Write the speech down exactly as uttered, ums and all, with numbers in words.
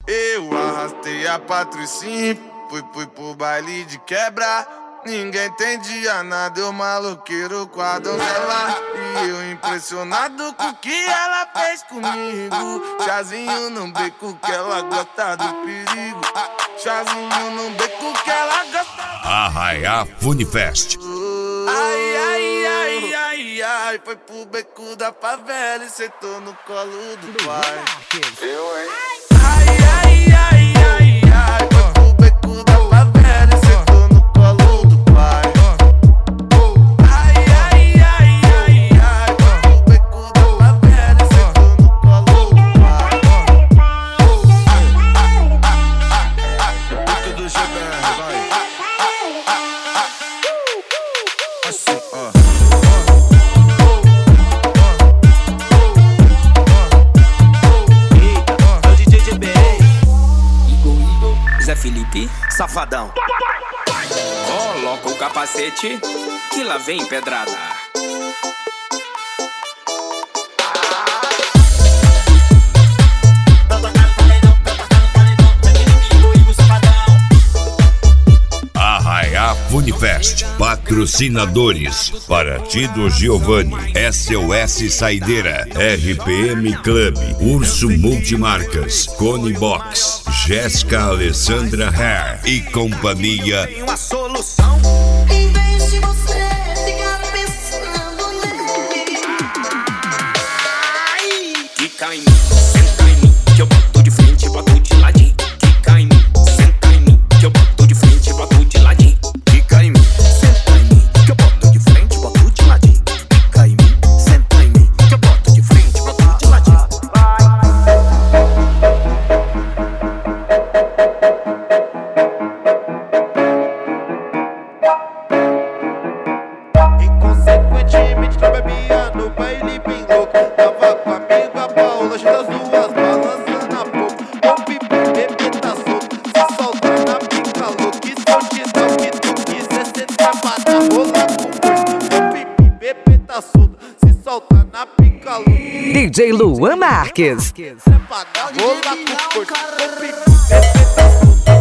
Eu arrastei a Patricinha, fui, fui pro baile de quebra. Ninguém entendia nada, eu maloqueiro com a donzela. E eu impressionado com o que ela fez comigo. Chazinho no beco que ela gosta do perigo. Chazinho no beco que ela gosta do... Arraiá Funifest. Ai, ai, ai, ai, ai. Foi pro beco da favela e sentou no colo do pai. Eu, hein? Ai, ai, ai, ai, ai. Foi pro beco da favela e sentou no colo do pai. Ai, ai, ai, ai, ai. Foi pro beco da favela e sentou no colo do pai. Beco do G B R, vai. Assim, ó. Zé Felipe, safadão. Coloca o capacete, que lá vem pedrada. Arraiá Funifest. Patrocinadores: Partido Giovanni, S O S Saideira, R P M Club, Urso Multimarcas, Cone Box, Jéssica Alessandra Hair e companhia. Tem uma solução. Em vez de você ficar pensando nele. Ai, quica em mim, senta em mim, que eu boto de frente, boto de ladinho. Quica em mim, senta em mim, que eu boto de frente, boto de ladinho. Quica em mim, senta em mim, que eu boto de frente, boto de ladinho. Quica em mim, senta em mim, que eu boto de frente, boto de ladinho. Inconsequentemente não bebia no baile bem louco. Tava com a amiga Paula, juntas duas balançando a pouco. O pipi, bebê tá solto, se solta na pica louca. E se eu te dar o que tu quiser, cê trava na rola com gosto. O pipi, bebê tá solto, se solta na pica louca. D J Luan Marques. Trepa na rola com gosto. O pipi, bebê tá solto.